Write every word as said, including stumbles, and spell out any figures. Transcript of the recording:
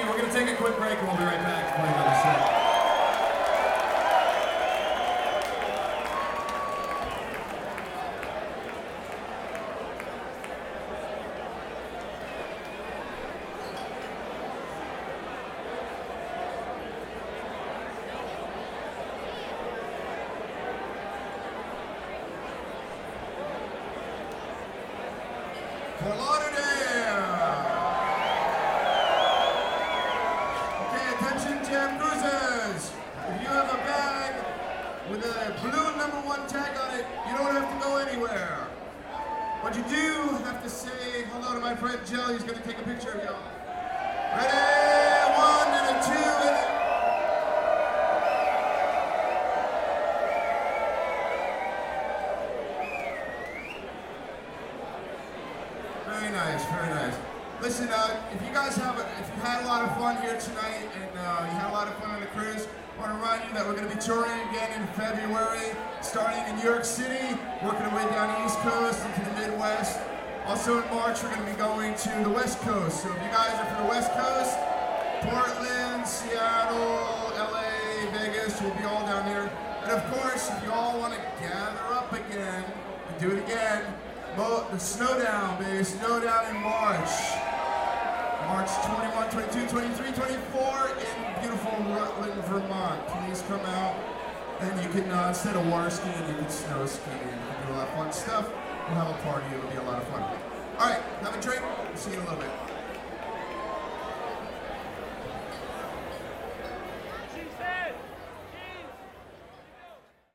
you. We're going to take a quick break and we'll be right back to play another set. Fort Lauderdale! Okay, attention Jam Cruisers! If you have a bag with a blue number one tag on it, you don't have to go anywhere. But you do have to say hello to my friend Joe. He's going to take a picture of y'all. Ready? One and a two and a... Very nice, very nice. Listen, uh, if you guys have, a, if you had a lot of fun here tonight and uh, you had a lot of fun on the cruise, I want to remind you that we're going to be touring again in February, starting in New York City, working our way down the East Coast into the Midwest. Also in March, we're going to be going to the West Coast. So if you guys are from the West Coast, Portland, Seattle, L A, Vegas, we'll be all down here. And of course, if you all want to gather up again and do it again, Mo the Snowdown, baby. Snowdown in March. March twenty-one, twenty-two, twenty-three, twenty-four in beautiful Rutland, Vermont. Please come out. And you can, uh, instead of water skiing, you can snow ski and you can do a lot of fun stuff. We'll have a party. It'll be a lot of fun. All right, have a drink. See you in a little bit.